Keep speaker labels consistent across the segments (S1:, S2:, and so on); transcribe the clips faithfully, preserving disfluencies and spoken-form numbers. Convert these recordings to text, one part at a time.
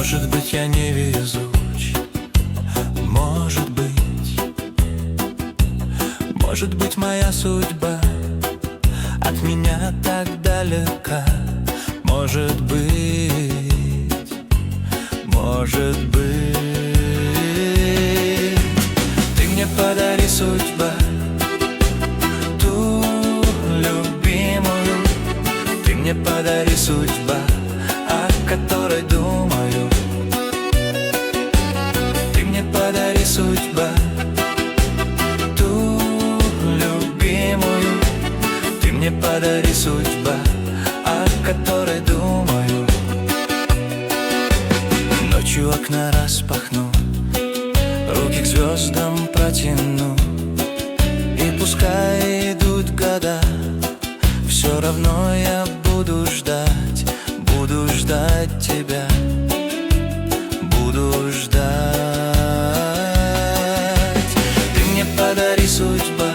S1: Может быть, я не везуч, может быть, может быть, моя судьба от меня так далека. Может быть, может быть, ты мне подари, судьба, ту любимую. Ты мне подари, судьба, о которой думаю. Ты мне подари, судьба, ту любимую. Ты мне подари, судьба, о которой думаю. Ночью окна распахну, руки к звездам протяну, и пускай идут года, все равно я буду ждать, буду ждать тебя, буду ждать. Ты мне подари, судьба,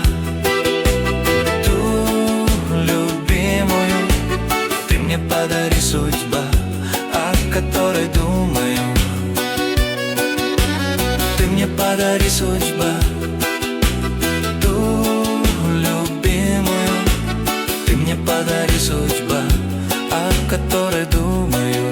S1: ту любимую. Ты мне подари, судьба, о которой думаю. Ты мне подари, судьба, ту любимую. Ты мне подари, судьба, о которой думаю.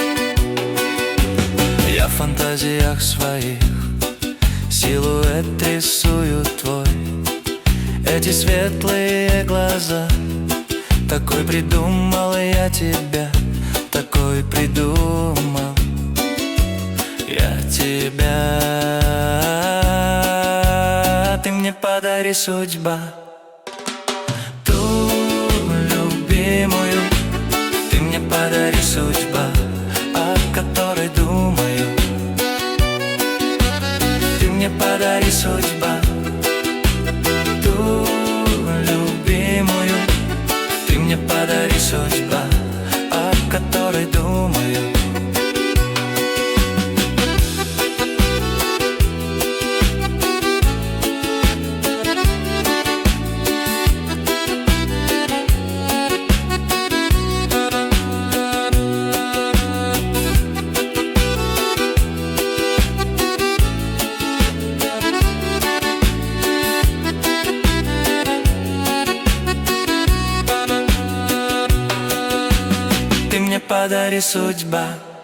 S1: Я в фантазиях своих силуэт рисую твой. Эти светлые глаза, такой придумал я тебя, такой придумал я тебя. Ты мне подари, судьба, ту любимую. Ты мне подари, судьба, о которой думаю. Ты мне подари, судьба, ту любимую. Ты мне подари, судьба, о которой думаю. Ты мне подари, судьба,